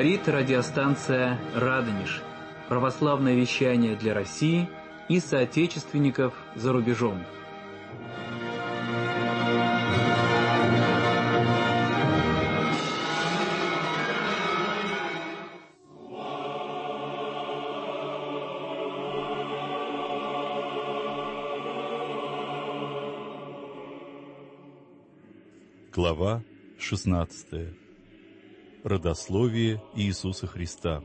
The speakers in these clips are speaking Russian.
Говорит радиостанция «Радонеж». Православное вещание для России и соотечественников за рубежом. Глава 16. Родословие Иисуса Христа.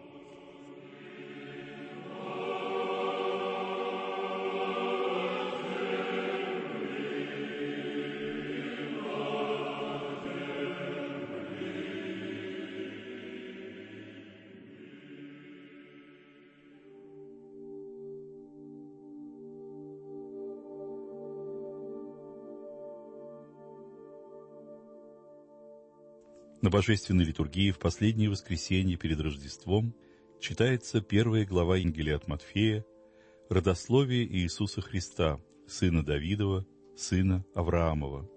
На Божественной литургии в последнее воскресенье перед Рождеством читается первая глава Евангелия от Матфея, родословие Иисуса Христа, сына Давидова, сына Авраамова.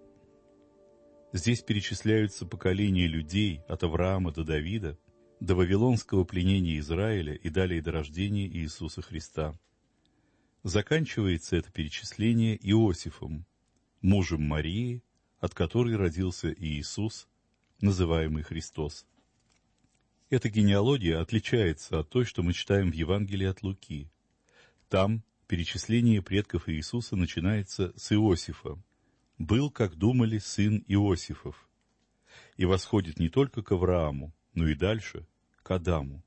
Здесь перечисляются поколения людей от Авраама до Давида, до вавилонского пленения Израиля и далее до рождения Иисуса Христа. Заканчивается это перечисление Иосифом, мужем Марии, от которой родился Иисус, называемый Христос. Эта генеалогия отличается от той, что мы читаем в Евангелии от Луки. Там перечисление предков Иисуса начинается с Иосифа. «Был, как думали, сын Иосифов», и восходит не только к Аврааму, но и дальше к Адаму.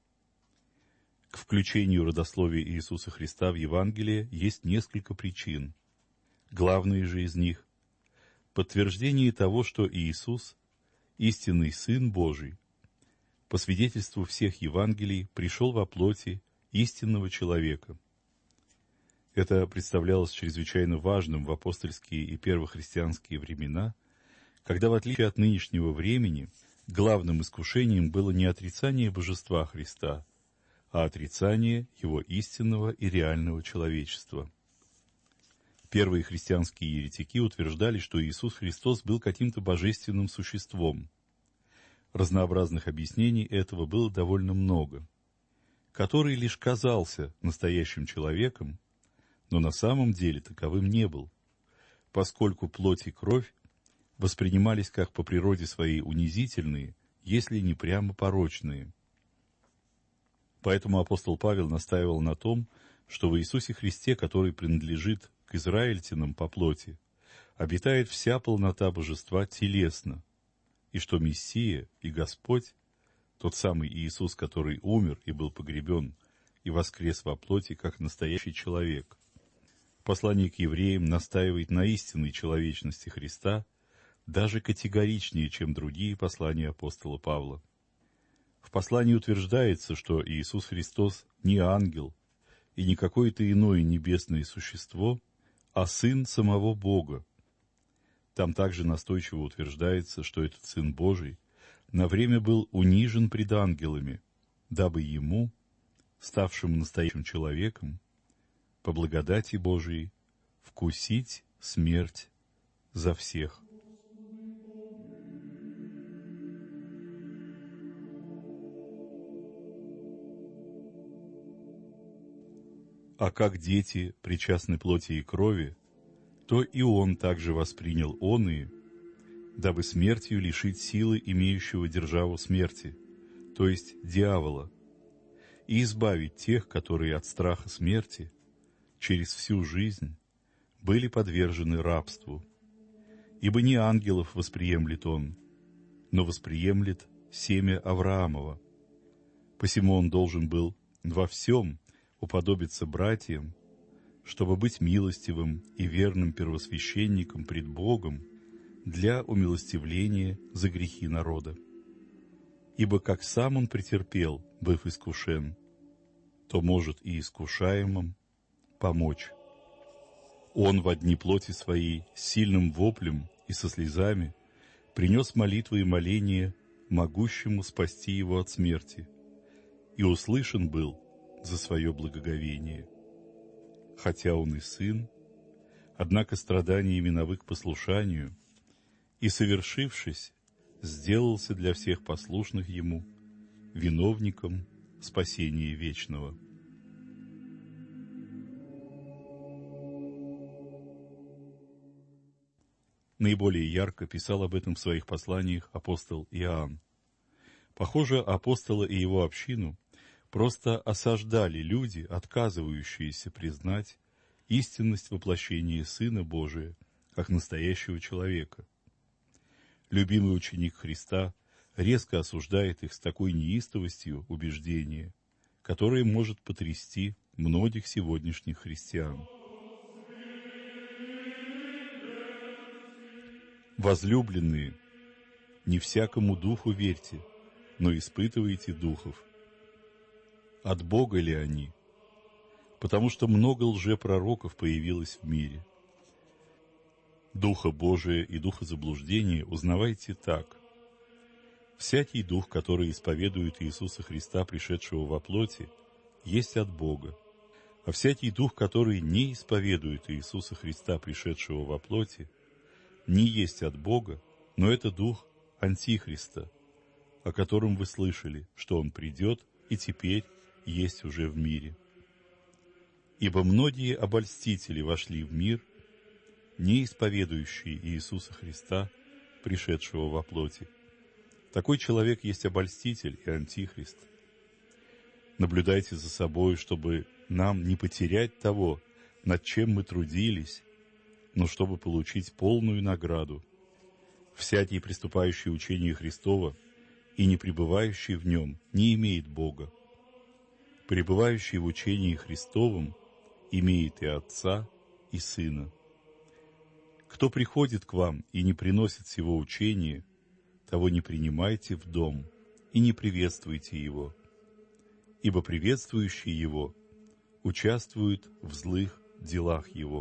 К включению родословия Иисуса Христа в Евангелие есть несколько причин. Главные же из них – подтверждение того, что Иисус – истинный Сын Божий, по свидетельству всех Евангелий, пришел во плоти истинного человека. Это представлялось чрезвычайно важным в апостольские и первохристианские времена, когда, в отличие от нынешнего времени, главным искушением было не отрицание божества Христа, а отрицание Его истинного и реального человечества. Первые христианские еретики утверждали, что Иисус Христос был каким-то божественным существом. Разнообразных объяснений этого было довольно много. Который лишь казался настоящим человеком, но на самом деле таковым не был, поскольку плоть и кровь воспринимались как по природе своей унизительные, если не прямо порочные. Поэтому апостол Павел настаивал на том, что в Иисусе Христе, который принадлежит к израильтянам по плоти, обитает вся полнота божества телесно, и что Мессия и Господь, тот самый Иисус, который умер и был погребен и воскрес во плоти, как настоящий человек. Послание к евреям настаивает на истинной человечности Христа даже категоричнее, чем другие послания апостола Павла. В послании утверждается, что Иисус Христос не ангел и не какое-то иное небесное существо, а Сын самого Бога. Там также настойчиво утверждается, что этот Сын Божий на время был унижен пред ангелами, дабы Ему, ставшему настоящим человеком, по благодати Божией, вкусить смерть за всех. А как дети причастны плоти и крови, то и Он также воспринял оные, дабы смертью лишить силы имеющего державу смерти, то есть дьявола, и избавить тех, которые от страха смерти через всю жизнь были подвержены рабству. Ибо не ангелов восприемлет Он, но восприемлет семя Авраамова. Посему Он должен был во всем уподобиться братьям, чтобы быть милостивым и верным первосвященником пред Богом для умилостивления за грехи народа. Ибо как сам Он претерпел, быв искушен, то может и искушаемым помочь. Он во дни плоти своей с сильным воплем и со слезами принес молитвы и моления могущему спасти его от смерти, и услышан был за свое благоговение. Хотя он и сын, однако страданиями навык послушанию, и, совершившись, сделался для всех послушных ему виновником спасения вечного. Наиболее ярко писал об этом в своих посланиях апостол Иоанн. Похоже, апостола и его общину просто осаждали люди, отказывающиеся признать истинность воплощения Сына Божия как настоящего человека. Любимый ученик Христа резко осуждает их с такой неистовостью убеждения, которое может потрясти многих сегодняшних христиан. Возлюбленные, не всякому духу верьте, но испытывайте духов. От Бога ли они? Потому что много лжепророков появилось в мире. Духа Божия и духа заблуждения узнавайте так. Всякий дух, который исповедует Иисуса Христа, пришедшего во плоти, есть от Бога. А всякий дух, который не исповедует Иисуса Христа, пришедшего во плоти, не есть от Бога, но это дух Антихриста, о котором вы слышали, что он придет и теперь есть уже в мире. Ибо многие обольстители вошли в мир, не исповедующие Иисуса Христа, пришедшего во плоти. Такой человек есть обольститель и антихрист. Наблюдайте за собой, чтобы нам не потерять того, над чем мы трудились, но чтобы получить полную награду. Всякий, приступающий учение Христова и не пребывающий в нем, не имеет Бога. Пребывающий в учении Христовом имеет и Отца, и Сына. Кто приходит к вам и не приносит сего учения, того не принимайте в дом и не приветствуйте его, ибо приветствующий его участвует в злых делах его.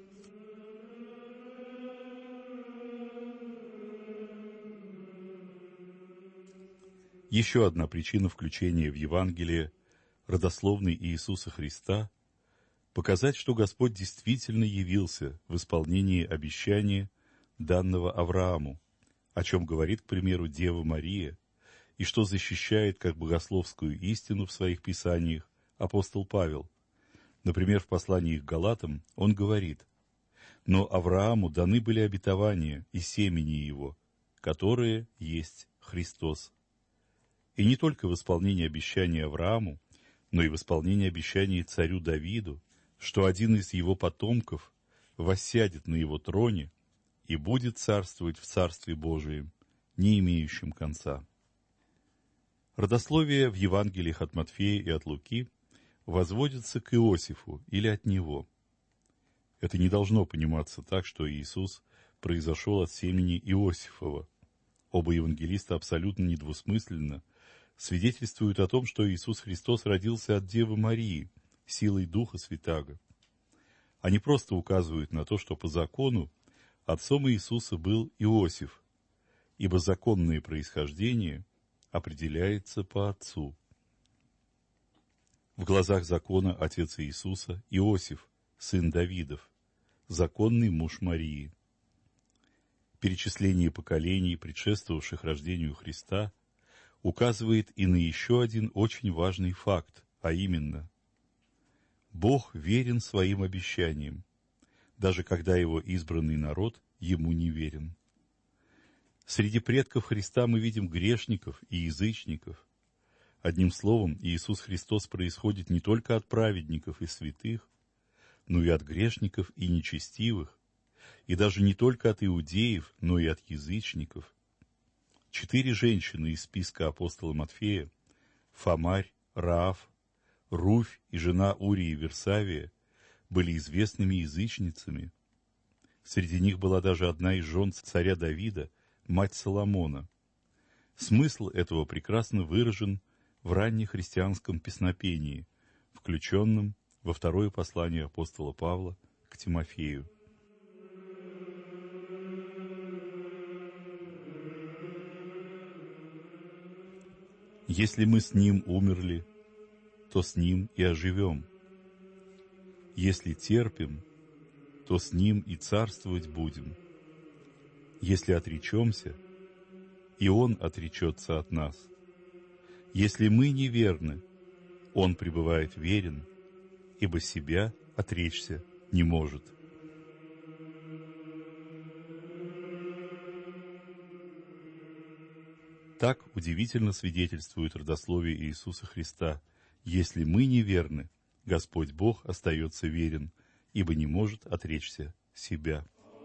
Еще одна причина включения в Евангелие родословной Иисуса Христа — показать, что Господь действительно явился в исполнении обещания, данного Аврааму, о чем говорит, к примеру, Дева Мария, и что защищает как богословскую истину в своих писаниях апостол Павел. Например, в послании к Галатам он говорит: «Но Аврааму даны были обетования и семени его, которые есть Христос». И не только в исполнении обещания Аврааму, но и в исполнении обещания царю Давиду, что один из его потомков воссядет на его троне и будет царствовать в Царстве Божием, не имеющем конца. Родословие в Евангелиях от Матфея и от Луки возводится к Иосифу или от него. Это не должно пониматься так, что Иисус произошел от семени Иосифова. Оба евангелиста абсолютно недвусмысленно свидетельствуют о том, что Иисус Христос родился от Девы Марии, силой Духа Святаго. Они просто указывают на то, что по закону отцом Иисуса был Иосиф, ибо законное происхождение определяется по отцу. В глазах закона отец Иисуса — Иосиф, сын Давидов, законный муж Марии. Перечисление поколений, предшествовавших рождению Христа, указывает и на еще один очень важный факт, а именно: Бог верен своим обещаниям, даже когда его избранный народ ему не верен. Среди предков Христа мы видим грешников и язычников. Одним словом, Иисус Христос происходит не только от праведников и святых, но и от грешников и нечестивых, и даже не только от иудеев, но и от язычников. 4 женщины из списка апостола Матфея — Фомарь, Раав, Руфь и жена Урии Версавия — были известными язычницами. Среди них была даже одна из жен царя Давида, мать Соломона. Смысл этого прекрасно выражен в раннехристианском песнопении, включенном во второе послание апостола Павла к Тимофею. Если мы с Ним умерли, то с Ним и оживем. Если терпим, то с Ним и царствовать будем. Если отречемся, и Он отречется от нас. Если мы неверны, Он пребывает верен, ибо себя отречься не может. Так удивительно свидетельствует родословие Иисуса Христа. Если мы неверны, Господь Бог остается верен, ибо не может отречься себя.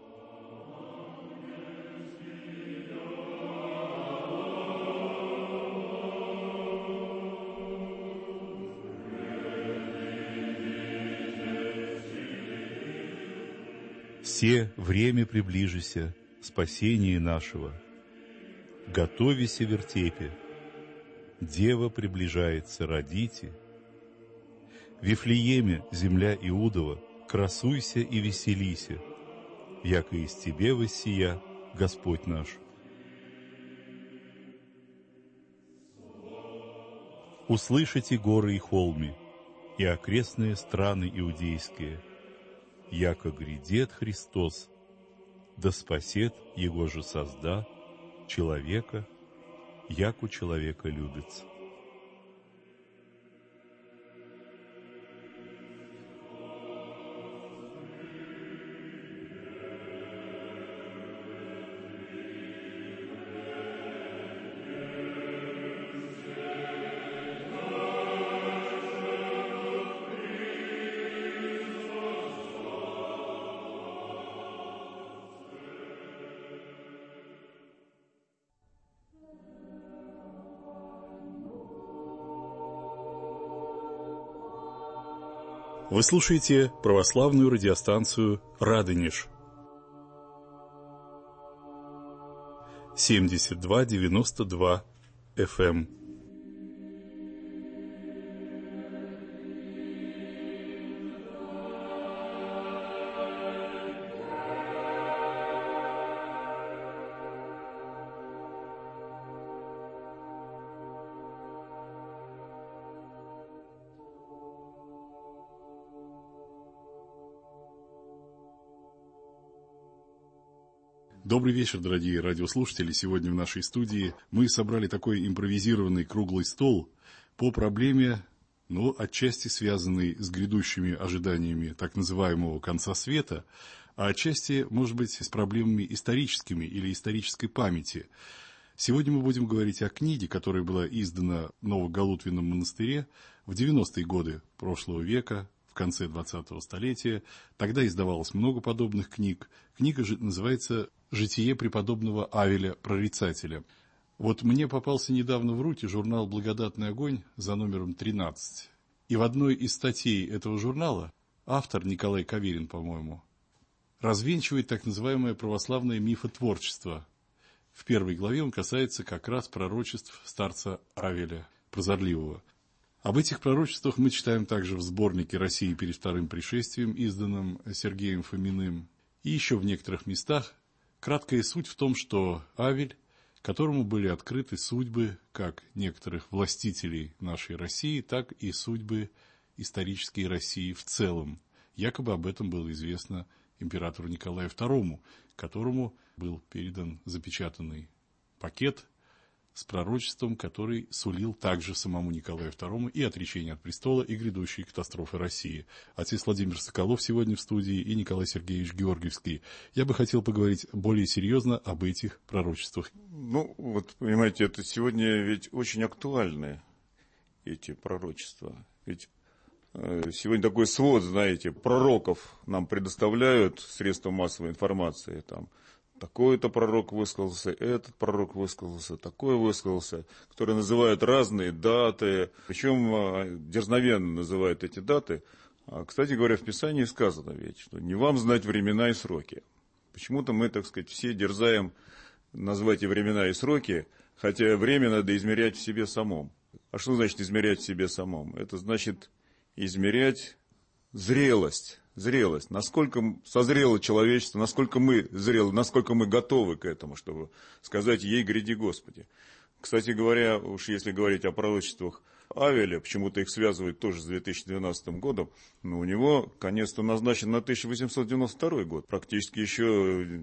«Се время приближися, спасение нашего. Готовися вертепе, Дева приближается, родите. В Вифлееме, земля Иудова, красуйся и веселися, яко из тебе воссия Господь наш». «Услышите горы и холми, и окрестные страны иудейские, яко грядет Христос, да спасет Его же созда человека, яко человека любится». Вы слушаете православную радиостанцию «Радонеж». 72-92 FM. Добрый вечер, дорогие радиослушатели. Сегодня в нашей студии мы собрали такой импровизированный круглый стол по проблеме, отчасти связанной с грядущими ожиданиями так называемого конца света, а отчасти, может быть, с проблемами историческими или исторической памяти. Сегодня мы будем говорить о книге, которая была издана в Новогалутвинном монастыре в 90-е годы прошлого века, в конце 20-го столетия. Тогда издавалось много подобных книг. Книга же называется «Житие преподобного Авеля Прорицателя». Вот мне попался недавно в руки журнал «Благодатный огонь» за номером 13. И в одной из статей этого журнала автор, Николай Каверин, по-моему, развенчивает так называемое православное мифотворчество. В первой главе он касается как раз пророчеств старца Авеля Прозорливого. Об этих пророчествах мы читаем также в сборнике «Россия перед вторым пришествием», изданном Сергеем Фоминым, и еще в некоторых местах. Краткая суть в том, что Авель, которому были открыты судьбы как некоторых властителей нашей России, так и судьбы исторической России в целом. Якобы об этом было известно императору Николаю II, которому был передан запечатанный пакет с пророчеством, который сулил также самому Николаю II и отречение от престола, и грядущие катастрофы России. Отец Владимир Соколов сегодня в студии и Николай Сергеевич Георгиевский. Я бы хотел поговорить более серьезно об этих пророчествах. Понимаете, это сегодня ведь очень актуальны эти пророчества. Ведь сегодня такой свод, знаете, пророков нам предоставляют средства массовой информации, там, такой-то пророк высказался, этот пророк высказался, такой высказался, которые называют разные даты, причем дерзновенно называют эти даты. Кстати говоря, в Писании сказано ведь, что не вам знать времена и сроки. Почему-то мы, так сказать, все дерзаем назвать и времена, и сроки, хотя время надо измерять в себе самом. А что значит измерять в себе самом? Это значит измерять зрелость, насколько созрело человечество, насколько мы зрелы, насколько мы готовы к этому, чтобы сказать «Ей гряди, Господи». Кстати говоря, уж если говорить о пророчествах Авеля, почему-то их связывают тоже с 2012 годом, но у него конец-то назначен на 1892 год, практически еще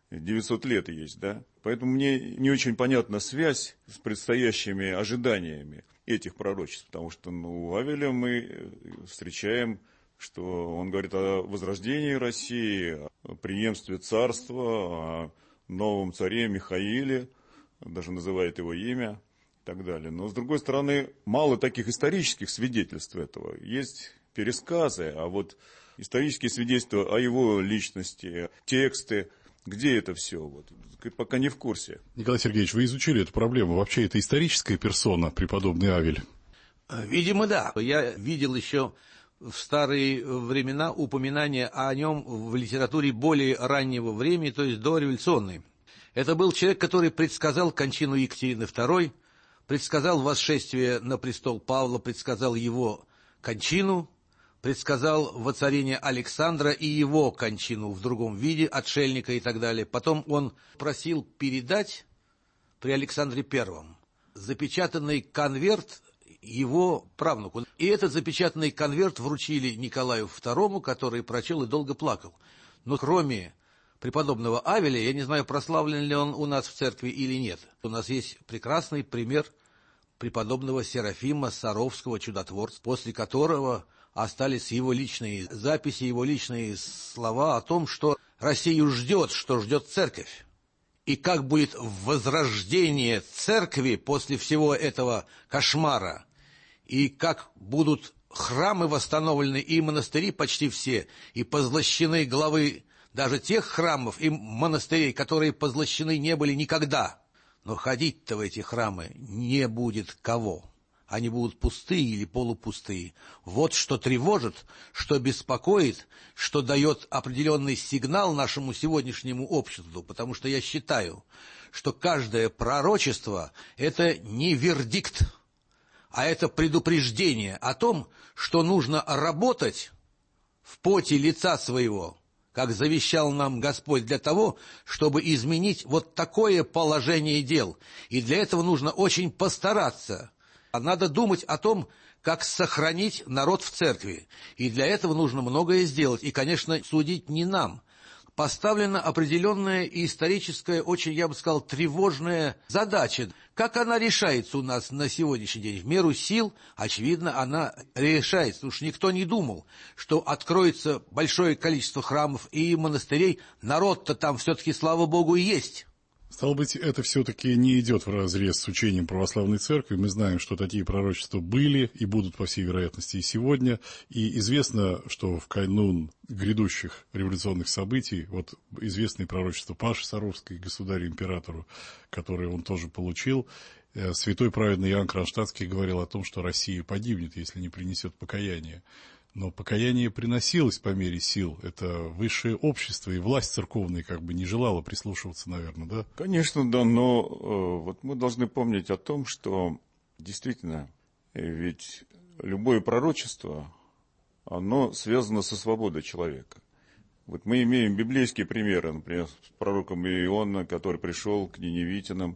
900 лет есть, да? Поэтому мне не очень понятна связь с предстоящими ожиданиями. этих пророчеств, потому что у Авеля мы встречаем, что он говорит о возрождении России, о преемстве царства, о новом царе Михаиле, даже называет его имя и так далее. Но, с другой стороны, мало таких исторических свидетельств этого. Есть пересказы, а вот исторические свидетельства о его личности, тексты, где это все? Вот, пока не в курсе. Николай Сергеевич, вы изучили эту проблему. Вообще, это историческая персона, преподобный Авель? Видимо, да. Я видел еще в старые времена упоминания о нем в литературе более раннего времени, то есть дореволюционной. Это был человек, который предсказал кончину Екатерины II, предсказал восшествие на престол Павла, предсказал его кончину, предсказал воцарение Александра и его кончину в другом виде, отшельника и так далее. Потом он просил передать при Александре I запечатанный конверт его правнуку. И этот запечатанный конверт вручили Николаю II, который прочел и долго плакал. Но кроме преподобного Авеля, я не знаю, прославлен ли он у нас в церкви или нет. У нас есть прекрасный пример преподобного Серафима Саровского, чудотворца, после которого остались его личные записи, его личные слова о том, что Россию ждет, что ждет церковь. И как будет возрождение церкви после всего этого кошмара, и как будут храмы восстановлены, и монастыри почти все, и позлощены главы даже тех храмов и монастырей, которые позлощены не были никогда. Но ходить-то в эти храмы не будет кого. Они будут пустые или полупустые. Вот что тревожит, что беспокоит, что дает определенный сигнал нашему сегодняшнему обществу, потому что я считаю, что каждое пророчество – это не вердикт, а это предупреждение о том, что нужно работать в поте лица своего, как завещал нам Господь, для того, чтобы изменить вот такое положение дел. И для этого нужно очень постараться. Надо думать о том, как сохранить народ в церкви. И для этого нужно многое сделать. И, конечно, судить не нам. Поставлена определенная историческая, очень, я бы сказал, тревожная задача. Как она решается у нас на сегодняшний день? В меру сил, очевидно, она решается. Потому что никто не думал, что откроется большое количество храмов и монастырей. Народ-то там все-таки, слава Богу, и есть. Стало быть, это все-таки не идет вразрез с учением православной церкви. Мы знаем, что такие пророчества были и будут, по всей вероятности, и сегодня. И известно, что в канун грядущих революционных событий, вот известные пророчества Паши Саровской, государю-императору, которые он тоже получил, святой праведный Иоанн Кронштадтский говорил о том, что Россия погибнет, если не принесет покаяние. Но покаяние приносилось по мере сил. Это высшее общество, и власть церковная как бы не желала прислушиваться, наверное, да? Конечно, да, но вот мы должны помнить о том, что действительно, ведь любое пророчество, оно связано со свободой человека. Вот мы имеем библейские примеры, например, с пророком Иоанна, который пришел к ниневитянам,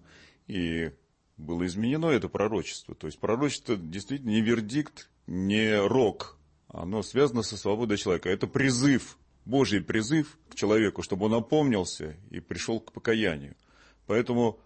и было изменено это пророчество. То есть пророчество действительно не вердикт, не рок. Оно связано со свободой человека. Это призыв, Божий призыв к человеку, чтобы он опомнился и пришел к покаянию. Поэтому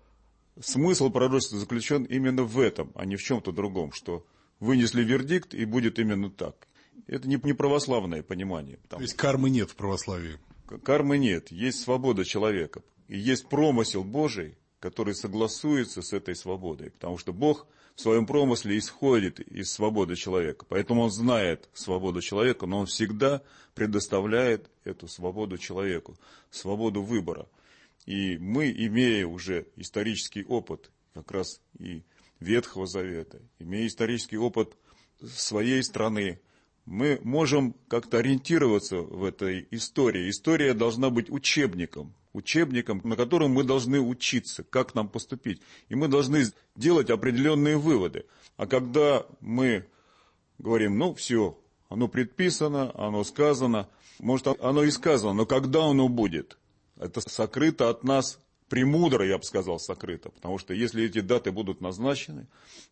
смысл пророчества заключен именно в этом, а не в чем-то другом, что вынесли вердикт и будет именно так. Это не православное понимание. То есть кармы нет в православии? Кармы нет, есть свобода человека. И есть промысел Божий, который согласуется с этой свободой. Потому что Бог в своем промысле исходит из свободы человека. Поэтому Он знает свободу человека, но Он всегда предоставляет эту свободу человеку, свободу выбора. И мы, имея уже исторический опыт, как раз и Ветхого Завета, имея исторический опыт своей страны, мы можем как-то ориентироваться в этой истории. История должна быть учебником, на котором мы должны учиться, как нам поступить. И мы должны делать определенные выводы. А когда мы говорим, ну все, оно предписано, оно сказано, может оно и сказано, но когда оно будет? Это сокрыто от нас, премудро, я бы сказал, сокрыто. Потому что если эти даты будут назначены,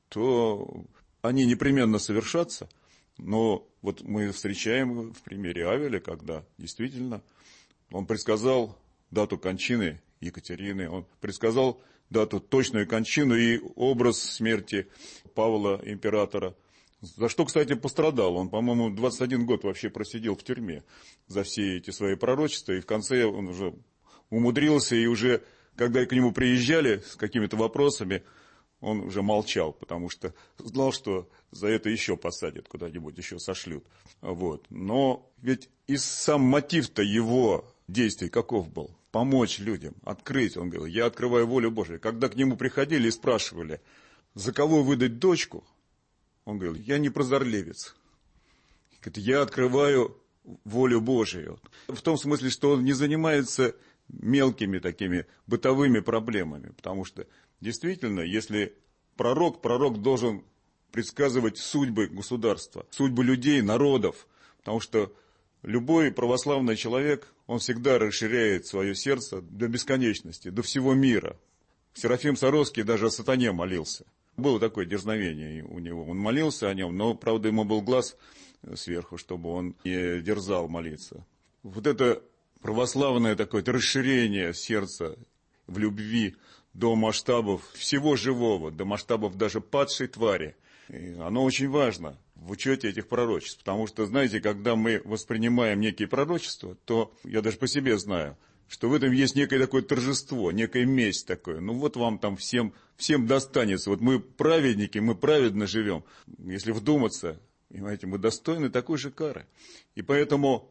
то они непременно совершатся. Но вот мы встречаем в примере Авеля, когда действительно он предсказал дату кончины Екатерины, он предсказал дату, точную кончину и образ смерти Павла, императора. За что, кстати, пострадал. Он, по-моему, 21 год вообще просидел в тюрьме за все эти свои пророчества, и в конце он уже умудрился, и уже, когда к нему приезжали с какими-то вопросами, он уже молчал, потому что знал, что за это еще посадят, куда-нибудь еще сошлют. Вот. Но ведь и сам мотив-то его действий каков был? Помочь людям, открыть. Он говорил, я открываю волю Божию. Когда к нему приходили и спрашивали, за кого выдать дочку, он говорил, я не прозорливец. Говорит, я открываю волю Божию. В том смысле, что он не занимается мелкими такими бытовыми проблемами. Потому что действительно, если пророк должен предсказывать судьбы государства, судьбы людей, народов. Потому что любой православный человек, он всегда расширяет свое сердце до бесконечности, до всего мира. Серафим Саровский даже о сатане молился. Было такое дерзновение у него. Он молился о нем, но, правда, ему был глаз сверху, чтобы он не дерзал молиться. Вот это православное такое расширение сердца в любви до масштабов всего живого, до масштабов даже падшей твари. И оно очень важно в учете этих пророчеств. Потому что, знаете, когда мы воспринимаем некие пророчества, то я даже по себе знаю, что в этом есть некое такое торжество, некая месть такое. Ну вот вам там всем достанется. Вот мы праведники, мы праведно живем. Если вдуматься, понимаете, мы достойны такой же кары. И поэтому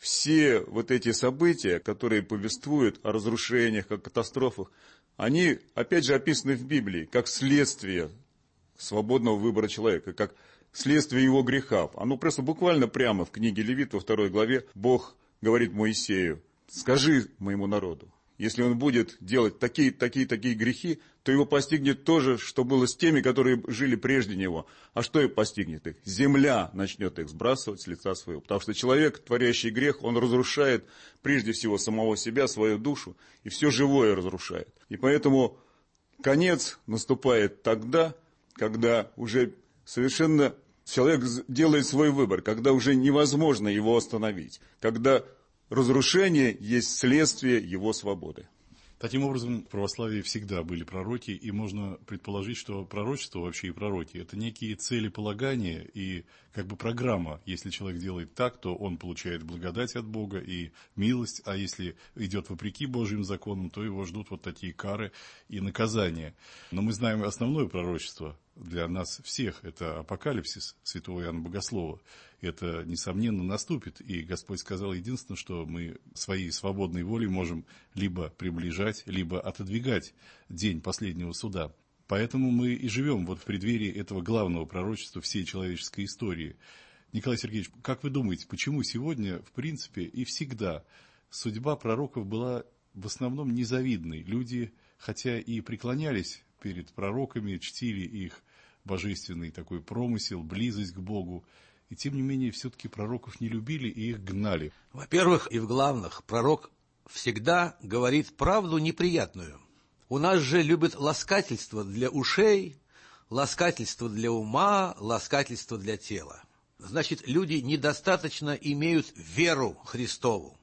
все вот эти события, которые повествуют о разрушениях, о катастрофах, они, опять же, описаны в Библии как следствие свободного выбора человека, как следствие его греха. Оно просто буквально прямо в книге Левит, во 2 главе, Бог говорит Моисею, скажи моему народу, если он будет делать такие грехи, то его постигнет то же, что было с теми, которые жили прежде него. А что и постигнет их? Земля начнет их сбрасывать с лица своего. Потому что человек, творящий грех, он разрушает прежде всего самого себя, свою душу, и все живое разрушает. И поэтому конец наступает тогда, когда уже совершенно человек делает свой выбор, когда уже невозможно его остановить, когда разрушение есть следствие его свободы. Таким образом, в православии всегда были пророки, и можно предположить, что пророчество вообще и пророки – это некие целеполагания и как бы программа. Если человек делает так, то он получает благодать от Бога и милость, а если идет вопреки Божьим законам, то его ждут вот такие кары и наказания. Но мы знаем основное пророчество для нас всех – это апокалипсис святого Иоанна Богослова. Это, несомненно, наступит. И Господь сказал единственное, что мы своей свободной волей можем либо приближать, либо отодвигать день последнего суда. Поэтому мы и живем вот в преддверии этого главного пророчества всей человеческой истории. Николай Сергеевич, как вы думаете, почему сегодня, в принципе, и всегда судьба пророков была в основном незавидной? Люди, хотя и преклонялись перед пророками, чтили их божественный такой промысел, близость к Богу, и тем не менее все-таки пророков не любили и их гнали. Во-первых, и в главных, пророк всегда говорит правду неприятную. У нас же любят ласкательство для ушей, ласкательство для ума, ласкательство для тела. Значит, люди недостаточно имеют веру Христову.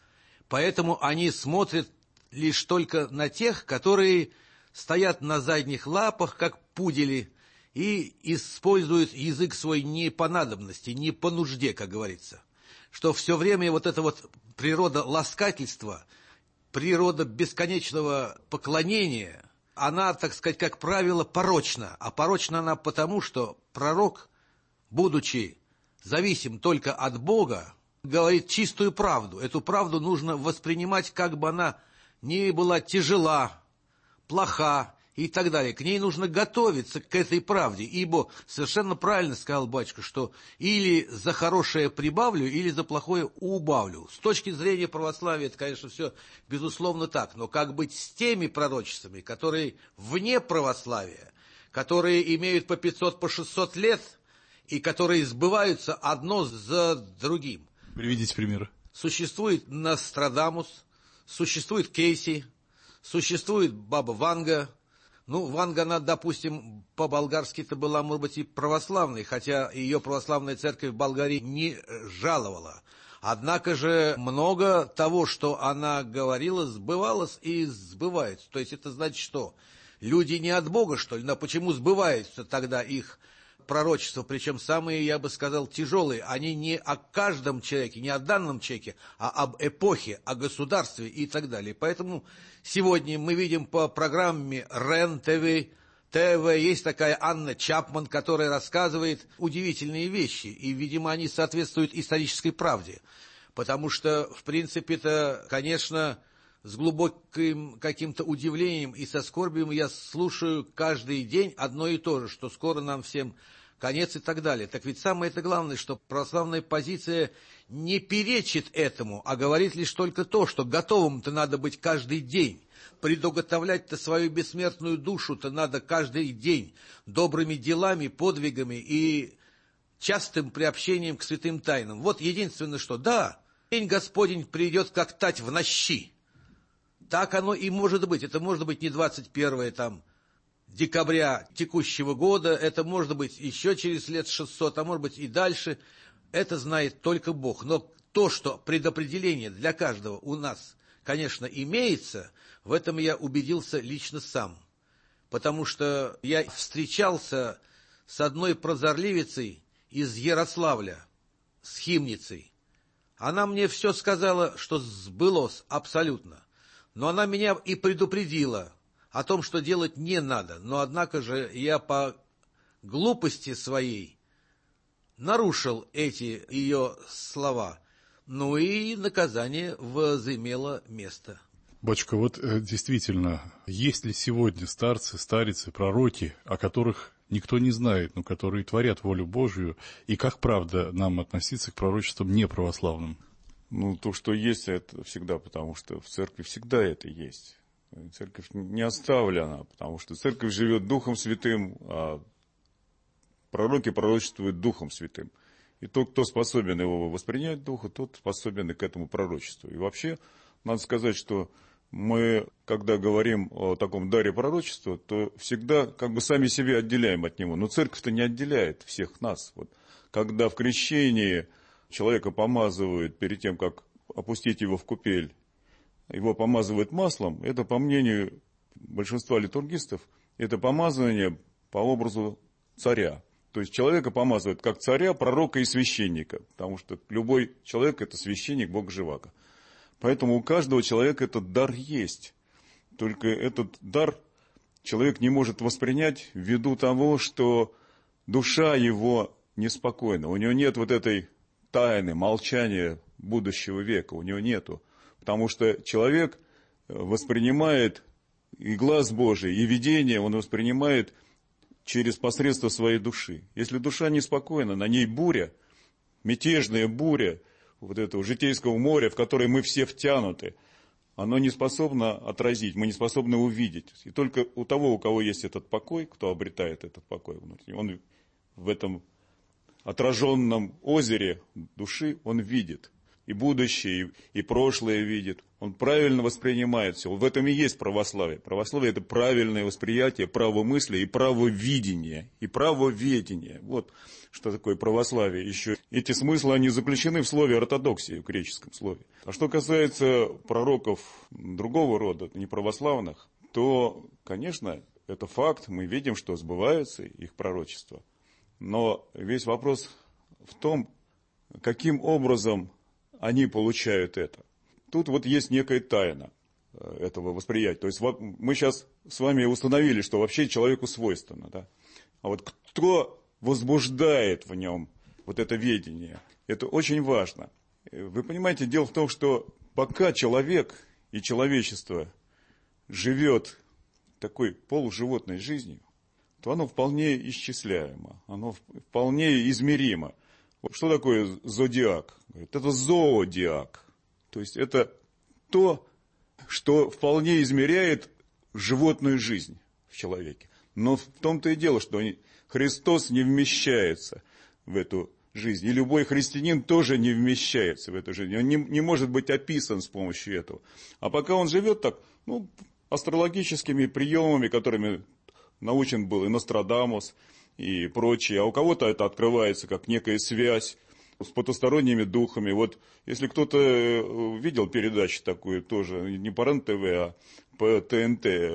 Поэтому они смотрят лишь только на тех, которые стоят на задних лапах, как пудели, и используют язык свой не по надобности, не по нужде, как говорится. Что все время вот эта вот природа ласкательства, природа бесконечного поклонения, она, так сказать, как правило, порочна. А порочна она потому, что пророк, будучи зависим только от Бога, говорит чистую правду. Эту правду нужно воспринимать, как бы она ни была тяжела, плоха и так далее. К ней нужно готовиться, к этой правде, ибо совершенно правильно сказал батюшка, что или за хорошее прибавлю, или за плохое убавлю. С точки зрения православия это, конечно, все безусловно так, но как быть с теми пророчествами, которые вне православия, которые имеют по 500, по 600 лет, и которые сбываются одно за другим? Приведите примеры. Существует Нострадамус, существует Кейси, существует Баба Ванга. Ну, Ванга, она, допустим, по-болгарски-то была, может быть, и православной, хотя ее православная церковь в Болгарии не жаловала. Однако же много того, что она говорила, сбывалось и сбывается. То есть это значит что? люди не от Бога, что ли? Но почему сбываются тогда их пророчества, причем самые, я бы сказал, тяжелые? Они не о каждом человеке, не о данном человеке, а об эпохе, о государстве и так далее. Поэтому сегодня мы видим по программе РЕН-ТВ, есть такая Анна Чапман, которая рассказывает удивительные вещи, и, видимо, они соответствуют исторической правде. Потому что, в принципе-то, конечно, с глубоким каким-то удивлением и со скорбием я слушаю каждый день одно и то же, что скоро нам всем конец и так далее. Так ведь самое-то главное, что православная позиция не перечит этому, а говорит лишь только то, что готовым-то надо быть каждый день. Предуготовлять-то свою бессмертную душу-то надо каждый день добрыми делами, подвигами и частым приобщением к святым тайнам. Вот единственное, что да, день Господень придет, как тать в нощи. Так оно и может быть. Это может быть не 21 декабря текущего года, это может быть еще через лет 600, а может быть и дальше. Это знает только Бог. Но то, что предопределение для каждого у нас, конечно, имеется, в этом я убедился лично сам. Потому что я встречался с одной прозорливицей из Ярославля, с Химницей. Она мне все сказала, что сбылось абсолютно. Но она меня и предупредила о том, что делать не надо. Но, однако же, я по глупости своей нарушил эти ее слова. Ну и наказание возымело место. Батюшка, вот действительно, есть ли сегодня старцы, старицы, пророки, о которых никто не знает, но которые творят волю Божию, и как, правда, нам относиться к пророчествам неправославным? Ну, то, что есть, это всегда, потому что в церкви всегда это есть. Церковь не оставлена, потому что церковь живет Духом Святым, а пророки пророчествуют Духом Святым. И тот, кто способен его воспринять Духа, тот способен и к этому пророчеству. И вообще, надо сказать, что мы, когда говорим о таком даре пророчества, то всегда как бы сами себя отделяем от него. Но церковь-то не отделяет всех нас. Вот, когда в крещении человека помазывают перед тем, как опустить его в купель, его помазывают маслом, это, по мнению большинства литургистов, это помазывание по образу царя. То есть человека помазывают как царя, пророка и священника, потому что любой человек – это священник Бога Живаго. Поэтому у каждого человека этот дар есть. Только этот дар человек не может воспринять ввиду того, что душа его неспокойна. У него нет вот этой тайны, молчания будущего века, у него нету. Потому что человек воспринимает и глаз Божий, и видение он воспринимает через посредство своей души. Если душа неспокойна, на ней буря, мятежная буря вот этого житейского моря, в которое мы все втянуты, оно не способно отразить, мы не способны увидеть. И только у того, у кого есть этот покой, кто обретает этот покой внутренний, он в этом отраженном озере души, он видит. И будущее, и прошлое видит. Он правильно воспринимает все. В этом и есть православие. Православие – это правильное восприятие, правомыслие и правовидение. И правоведение. Вот что такое православие еще. Эти смыслы, они заключены в слове ортодоксия, в греческом слове. А что касается пророков другого рода, неправославных, то, конечно, это факт. Мы видим, что сбываются их пророчества. Но весь вопрос в том, каким образом они получают это. Тут вот есть некая тайна этого восприятия. То есть мы сейчас с вами установили, что вообще человеку свойственно. Да? А вот кто возбуждает в нем вот это ведение, это очень важно. Вы понимаете, дело в том, что пока человек и человечество живет такой полуживотной жизнью, то оно вполне исчисляемо, оно вполне измеримо. Что такое зодиак? Это зоодиак. То есть это то, что вполне измеряет животную жизнь в человеке. Но в том-то и дело, что Христос не вмещается в эту жизнь. И любой христианин тоже не вмещается в эту жизнь. Он не может быть описан с помощью этого. А пока он живет так, астрологическими приемами, которыми научен был и Нострадамус, и прочее. А у кого-то это открывается как некая связь с потусторонними духами. Вот если кто-то видел передачу такую тоже, не по РЕН-ТВ, а по ТНТ,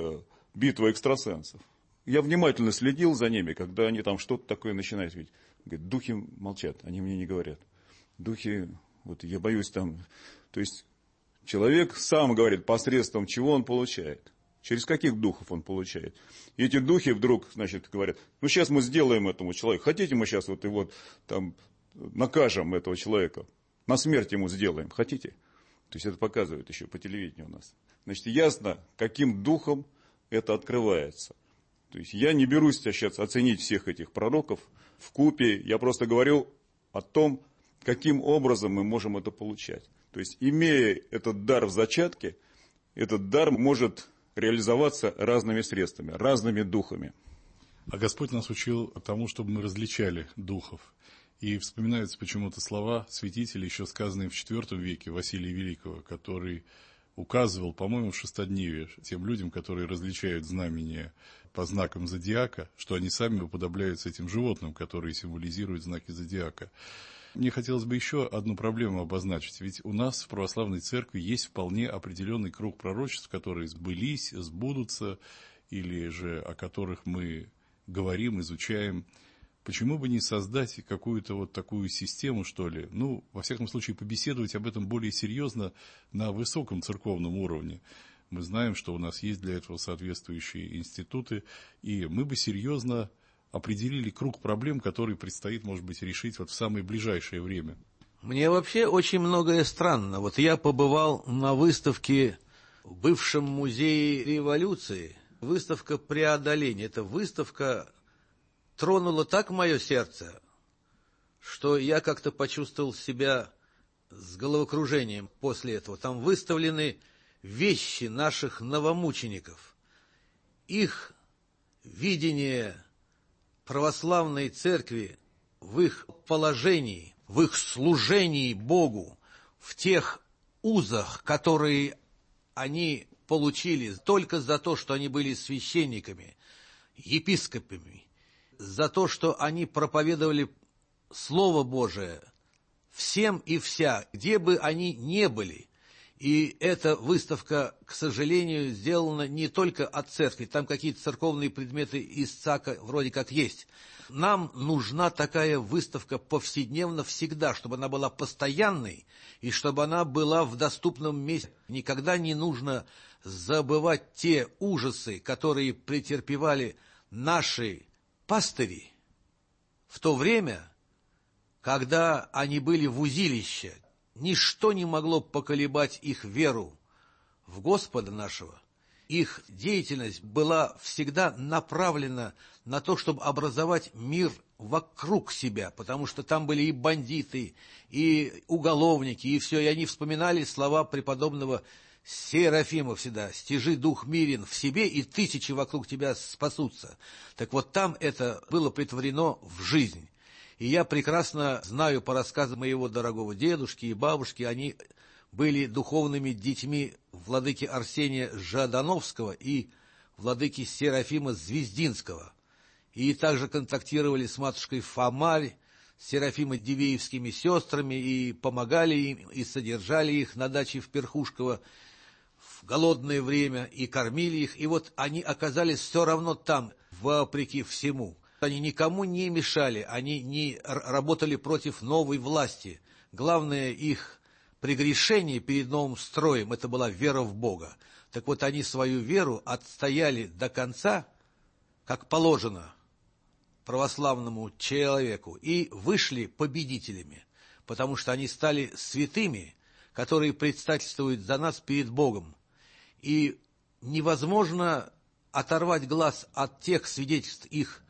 битва экстрасенсов. Я внимательно следил за ними, когда они там что-то такое начинают видеть. Говорит, духи молчат, они мне не говорят. Духи, вот я боюсь там... То есть человек сам говорит, посредством чего он получает. Через каких духов он получает. И эти духи вдруг, значит, говорят, ну сейчас мы сделаем этому человеку. Хотите, мы сейчас вот его там накажем, этого человека. На смерть ему сделаем. Хотите? То есть это показывают еще по телевидению у нас. Значит, ясно, каким духом это открывается. То есть я не берусь сейчас оценить всех этих пророков вкупе. Я просто говорю о том, каким образом мы можем это получать. То есть, имея этот дар в зачатке, этот дар может реализоваться разными средствами, разными духами. А Господь нас учил тому, чтобы мы различали духов. И вспоминаются почему-то слова святителей, еще сказанные в IV веке Василия Великого, который указывал, по-моему, в шестодневе тем людям, которые различают знамения по знакам зодиака, что они сами уподобляются этим животным, которые символизируют знаки зодиака. Мне хотелось бы еще одну проблему обозначить. Ведь у нас в православной церкви есть вполне определенный круг пророчеств, которые сбылись, сбудутся, или же о которых мы говорим, изучаем. Почему бы не создать какую-то вот такую систему, что ли? Ну, во всяком случае, побеседовать об этом более серьезно на высоком церковном уровне. Мы знаем, что у нас есть для этого соответствующие институты, и мы бы серьезно определили круг проблем, которые предстоит, может быть, решить вот в самое ближайшее время. Мне вообще очень многое странно. Вот я побывал на выставке в бывшем музее революции, выставка преодоления. Эта выставка тронула так мое сердце, что я как-то почувствовал себя с головокружением после этого. Там выставлены вещи наших новомучеников, их видение православной церкви в их положении, в их служении Богу, в тех узах, которые они получили только за то, что они были священниками, епископами, за то, что они проповедовали Слово Божие всем и вся, где бы они ни были. И эта выставка, к сожалению, сделана не только от церкви, там какие-то церковные предметы из ЦАКа вроде как есть. Нам нужна такая выставка повседневно всегда, чтобы она была постоянной и чтобы она была в доступном месте. Никогда не нужно забывать те ужасы, которые претерпевали наши пастыри в то время, когда они были в узилище. Ничто не могло поколебать их веру в Господа нашего. Их деятельность была всегда направлена на то, чтобы образовать мир вокруг себя, потому что там были и бандиты, и уголовники, и все. И они вспоминали слова преподобного Серафима всегда: «Стяжи дух мирен в себе, и тысячи вокруг тебя спасутся». Так вот там это было претворено в жизнь. И я прекрасно знаю по рассказам моего дорогого дедушки и бабушки, они были духовными детьми владыки Арсения Жадановского и владыки Серафима Звездинского. И также контактировали с матушкой Фомарь, с Серафимо-Дивеевскими сестрами, и помогали им, и содержали их на даче в Перхушково в голодное время, и кормили их. И вот они оказались все равно там, вопреки всему. Они никому не мешали, они не работали против новой власти. Главное их прегрешение перед новым строем — это была вера в Бога. Так вот, они свою веру отстояли до конца, как положено православному человеку, и вышли победителями, потому что они стали святыми, которые предстательствуют за нас перед Богом. И невозможно оторвать глаз от тех свидетельств их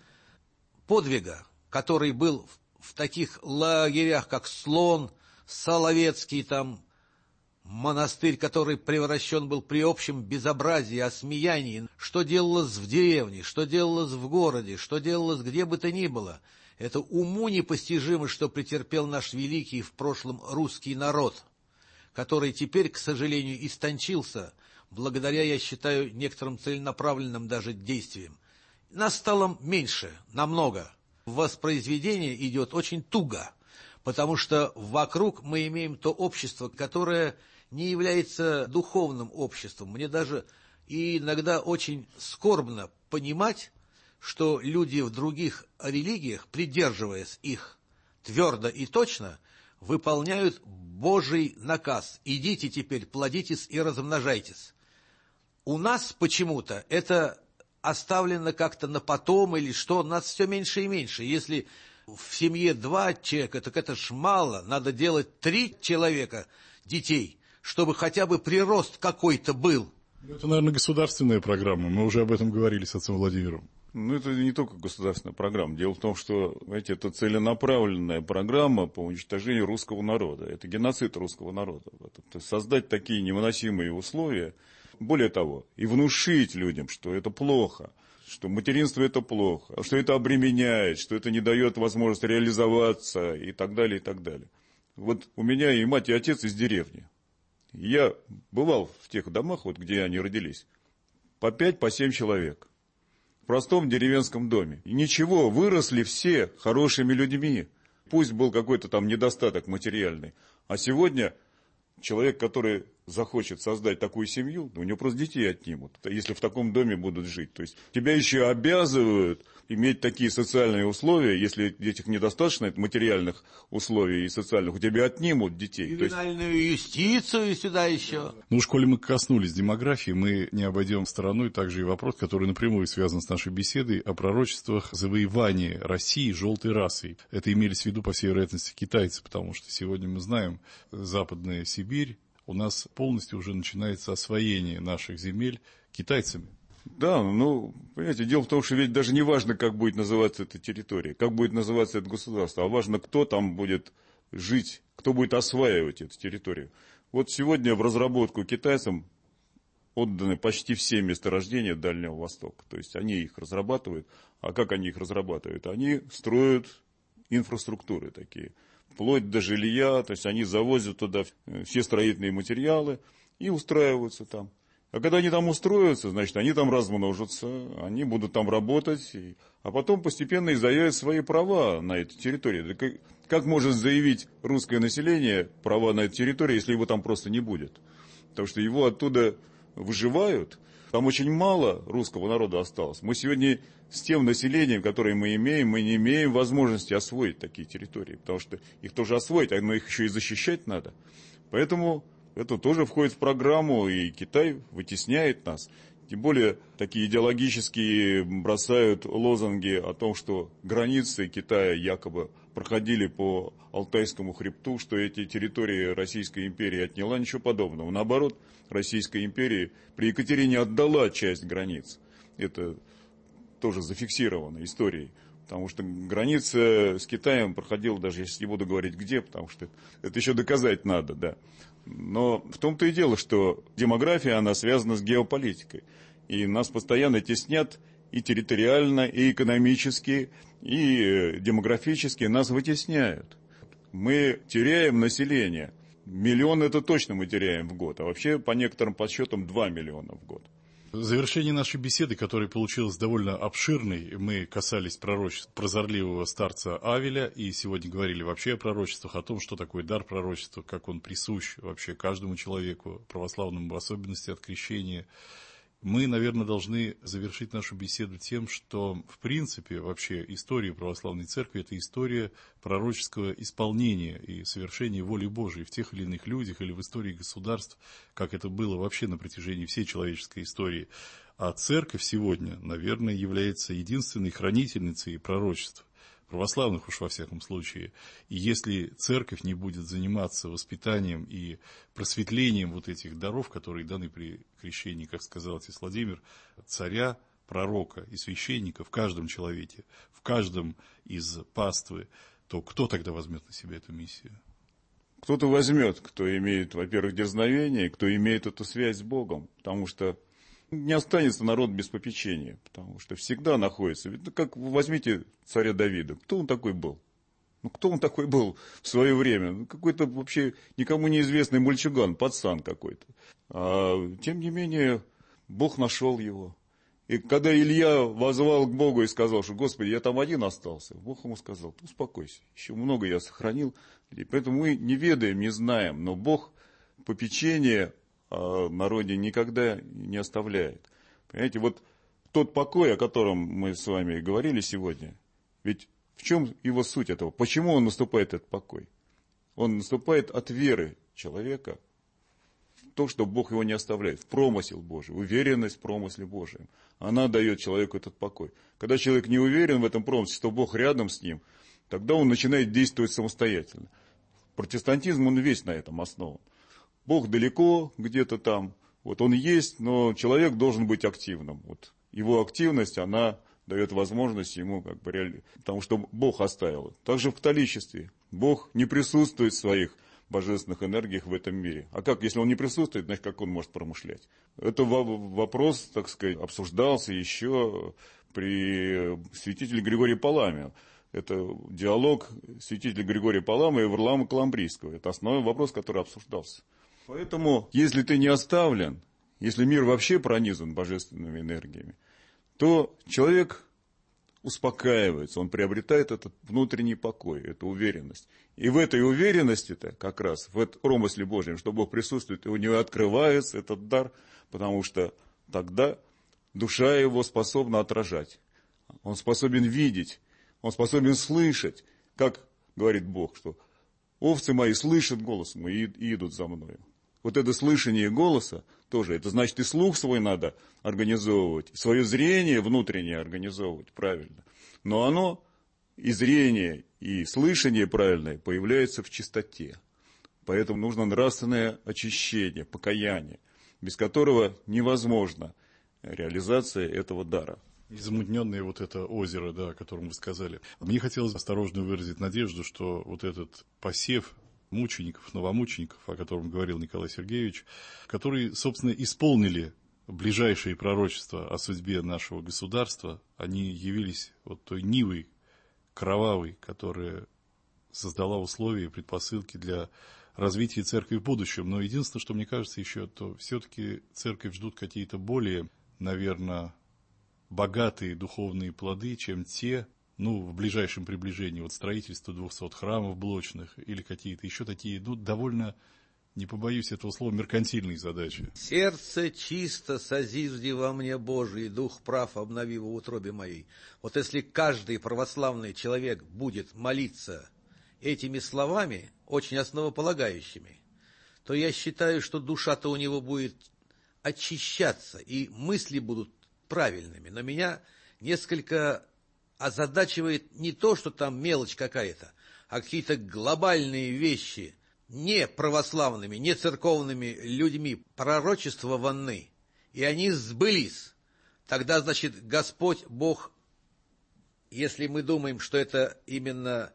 подвига, который был в таких лагерях, как Слон, Соловецкий, там монастырь, который превращен был при общем безобразии, осмеянии. Что делалось в деревне, что делалось в городе, что делалось где бы то ни было. Это уму непостижимо, что претерпел наш великий в прошлом русский народ, который теперь, к сожалению, истончился, благодаря, я считаю, некоторым целенаправленным даже действиям. Нас стало меньше, намного. Воспроизведение идет очень туго, потому что вокруг мы имеем то общество, которое не является духовным обществом. Мне даже И иногда очень скорбно понимать, что люди в других религиях, придерживаясь их твердо и точно, выполняют Божий наказ. Идите теперь, плодитесь и размножайтесь. У нас почему-то это оставлено как-то на потом или что, нас все меньше и меньше. Если в семье 2 человека, так это ж мало, надо делать 3 человека детей, чтобы хотя бы прирост какой-то был. Это, наверное, государственная программа, мы уже об этом говорили с отцом Владимиром. Ну, это не только государственная программа. Дело в том, что, знаете, это целенаправленная программа по уничтожению русского народа. Это геноцид русского народа. То есть создать такие невыносимые условия, более того, и внушить людям, что это плохо, что материнство это плохо, что это обременяет, что это не дает возможности реализоваться и так далее, и так далее. Вот у меня и мать, и отец из деревни. Я бывал в тех домах, вот, где они родились, по 5, по 7 человек. В простом деревенском доме. И ничего, выросли все хорошими людьми. Пусть был какой-то там недостаток материальный. А сегодня человек, который захочет создать такую семью, у него просто детей отнимут, если в таком доме будут жить. То есть тебя еще обязывают иметь такие социальные условия, если этих недостаточно материальных условий и социальных, у тебя отнимут детей. Ювенальную юстицию сюда еще. Ну уж коли мы коснулись демографии, мы не обойдем стороной также и вопрос, который напрямую связан с нашей беседой о пророчествах завоевания России желтой расой. Это имелись в виду, по всей вероятности, китайцы, потому что сегодня мы знаем, Западная Сибирь, у нас полностью уже начинается освоение наших земель китайцами. Да, ну, понимаете, дело в том, что ведь даже не важно, как будет называться эта территория, как будет называться это государство, а важно, кто там будет жить, кто будет осваивать эту территорию. Вот сегодня в разработку китайцам отданы почти все месторождения Дальнего Востока. То есть они их разрабатывают. А как они их разрабатывают? Они строят инфраструктуры такие, вплоть до жилья, то есть они завозят туда все строительные материалы и устраиваются там. А когда они там устроятся, значит, они там размножатся, они будут там работать, а потом постепенно и заявят свои права на этой территории. Как может заявить русское население права на этой территории, если его там просто не будет? Потому что его оттуда выживают. Там очень мало русского народа осталось. Мы сегодня с тем населением, которое мы не имеем возможности освоить такие территории. Потому что их тоже освоить, но их еще и защищать надо. Поэтому это тоже входит в программу, и Китай вытесняет нас. Тем более, такие идеологические бросают лозунги о том, что границы Китая якобы проходили по Алтайскому хребту, что эти территории Российской империи отняла. Ничего подобного. Наоборот, Российская империя при Екатерине отдала часть границ. Это тоже зафиксировано историей. Потому что граница с Китаем проходила, даже если не буду говорить где, потому что это еще доказать надо, да. Но в том-то и дело, что демография, она связана с геополитикой. И нас постоянно теснят и территориально, и экономически, и демографически нас вытесняют. Мы теряем население. 1 миллион это точно мы теряем в год. А вообще, по некоторым подсчетам, 2 миллиона в год. В завершении нашей беседы, которая получилась довольно обширной, мы касались пророчеств прозорливого старца Авеля, и сегодня говорили вообще о пророчествах, о том, что такое дар пророчества, как он присущ вообще каждому человеку, православному в особенности от крещения. Мы, наверное, должны завершить нашу беседу тем, что, в принципе, вообще история православной церкви – это история пророческого исполнения и совершения воли Божией в тех или иных людях или в истории государств, как это было вообще на протяжении всей человеческой истории. А церковь сегодня, наверное, является единственной хранительницей пророчеств. Православных уж во всяком случае. И если церковь не будет заниматься воспитанием и просветлением вот этих даров, которые даны при крещении, как сказал отец Владимир, царя, пророка и священника в каждом человеке, в каждом из паствы, то кто тогда возьмет на себя эту миссию? Кто-то возьмет, кто имеет, во-первых, дерзновение, кто имеет эту связь с Богом, потому что не останется народ без попечения, потому что всегда находится. Ведь, как возьмите царя Давида, кто он такой был? Ну, кто он такой был в свое время? Ну, какой-то вообще никому неизвестный мальчуган, пацан какой-то. А, тем не менее, Бог нашел его. И когда Илья воззвал к Богу и сказал, что, Господи, я там один остался, Бог ему сказал, успокойся, еще много я сохранил. И поэтому мы не ведаем, не знаем, но Бог попечение о народе никогда не оставляет. Понимаете, вот тот покой, о котором мы с вами говорили сегодня, ведь в чем его суть этого? Почему он наступает, этот покой? Он наступает от веры человека в то, что Бог его не оставляет, в промысел Божий, уверенность в промысле Божьем. Она дает человеку этот покой. Когда человек не уверен в этом промысле, что Бог рядом с ним, тогда он начинает действовать самостоятельно. Протестантизм, он весь на этом основан. Бог далеко, где-то там, вот он есть, но человек должен быть активным. Вот его активность, она дает возможность ему потому что Бог оставил. Также в католичестве Бог не присутствует в своих божественных энергиях в этом мире. А как, если он не присутствует, значит, как он может промышлять? Это вопрос, так сказать, обсуждался еще при святителе Григории Паламе. Это диалог святителя Григория Палама и Варлаама Каламбрийского. Это основной вопрос, который обсуждался. Поэтому, если ты не оставлен, если мир вообще пронизан божественными энергиями, то человек успокаивается, он приобретает этот внутренний покой, эту уверенность. И в этой уверенности-то как раз, в этом промысле Божьем, что Бог присутствует, и у него открывается этот дар, потому что тогда душа его способна отражать. Он способен видеть, он способен слышать, как говорит Бог, что овцы мои слышат голос мой и идут за мною. Вот это слышание голоса тоже, это значит и слух свой надо организовывать, свое зрение внутреннее организовывать правильно. Но оно, и зрение, и слышание правильное появляется в чистоте. Поэтому нужно нравственное очищение, покаяние, без которого невозможна реализация этого дара. Незамутненное вот это озеро, да, о котором вы сказали. Мне хотелось осторожно выразить надежду, что вот этот посев мучеников, новомучеников, о котором говорил Николай Сергеевич, которые, собственно, исполнили ближайшие пророчества о судьбе нашего государства, они явились вот той нивой кровавой, которая создала условия и предпосылки для развития церкви в будущем. Но единственное, что мне кажется еще, то все-таки церковь ждут какие-то более, наверное, богатые духовные плоды, чем те, в ближайшем приближении, вот строительство 200 храмов блочных или какие-то еще такие, довольно, не побоюсь этого слова, меркантильные задачи. «Сердце чисто созижди во мне Божий, дух прав обнови в утробе моей». Вот если каждый православный человек будет молиться этими словами, очень основополагающими, то я считаю, что душа-то у него будет очищаться, и мысли будут правильными. Но меня несколько озадачивает не то, что там мелочь какая-то, а какие-то глобальные вещи, не православными, не церковными людьми пророчествованы, и они сбылись. Тогда, значит, Господь Бог, если мы думаем, что это именно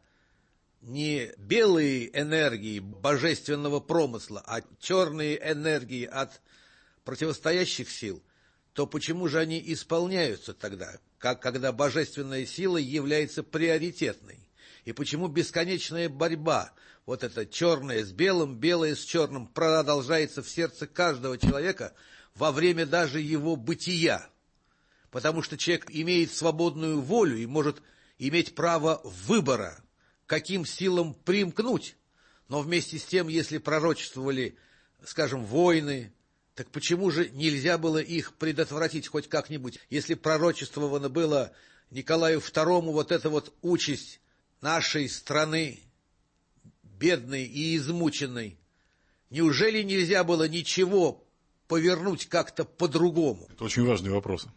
не белые энергии божественного промысла, а черные энергии от противостоящих сил, то почему же они исполняются тогда, когда божественная сила является приоритетной? И почему бесконечная борьба, вот эта черная с белым, белое с черным, продолжается в сердце каждого человека во время даже его бытия? Потому что человек имеет свободную волю и может иметь право выбора, каким силам примкнуть. Но вместе с тем, если пророчествовали, скажем, войны, так почему же нельзя было их предотвратить хоть как-нибудь? Если пророчествовано было Николаю II вот эта вот участь нашей страны, бедной и измученной, неужели нельзя было ничего повернуть как-то по-другому? Это очень важный вопрос.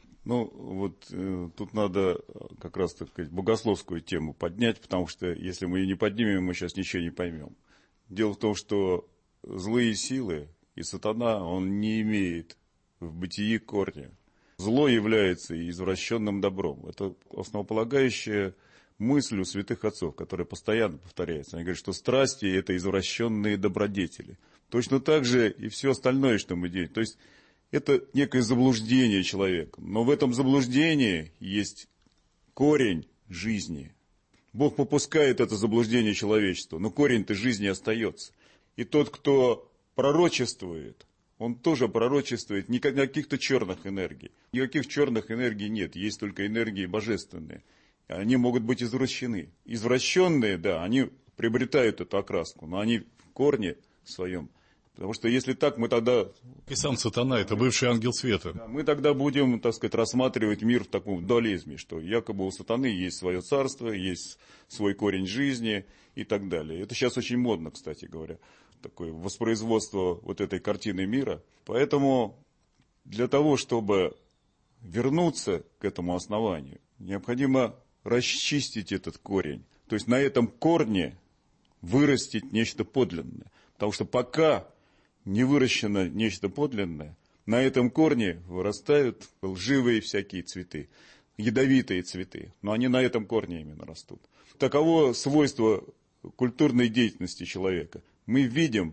Тут надо как раз, так сказать, богословскую тему поднять, потому что если мы ее не поднимем, мы сейчас ничего не поймем. Дело в том, что злые силы и сатана, он не имеет в бытии корня. Зло является извращенным добром. Это основополагающая мысль у святых отцов, которая постоянно повторяется. Они говорят, что страсти – это извращенные добродетели. Точно так же и все остальное, что мы делаем. То есть это некое заблуждение человека. Но в этом заблуждении есть корень жизни. Бог попускает это заблуждение человечества, но корень-то жизни остается. И тот, кто пророчествует, он тоже пророчествует не каких-то черных энергий. Никаких черных энергий нет, есть только энергии божественные. Они могут быть извращены. Извращенные, да, они приобретают эту окраску, но они в корне своем Потому что если так, мы тогда... И сам сатана – это бывший ангел света. Да, мы тогда будем, так сказать, рассматривать мир в таком дуализме, что якобы у сатаны есть свое царство, есть свой корень жизни и так далее. Это сейчас очень модно, кстати говоря, такое воспроизводство вот этой картины мира. Поэтому для того, чтобы вернуться к этому основанию, необходимо расчистить этот корень. То есть на этом корне вырастить нечто подлинное. Потому что пока не выращено нечто подлинное, на этом корне вырастают лживые всякие цветы, ядовитые цветы. Но они на этом корне именно растут. Таково свойство культурной деятельности человека. Мы видим,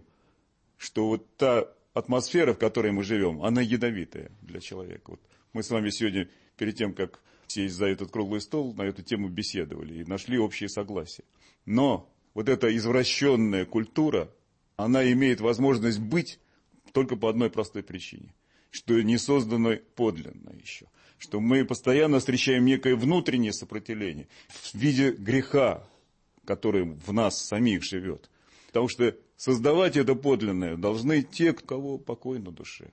что вот та атмосфера, в которой мы живем, она ядовитая для человека. Вот мы с вами сегодня, перед тем, как сесть за этот круглый стол, на эту тему беседовали и нашли общее согласие. Но вот эта извращенная культура, она имеет возможность быть только по одной простой причине, что не создано подлинно еще, что мы постоянно встречаем некое внутреннее сопротивление в виде греха, который в нас самих живет. Потому что создавать это подлинное должны те, у кого покой на душе,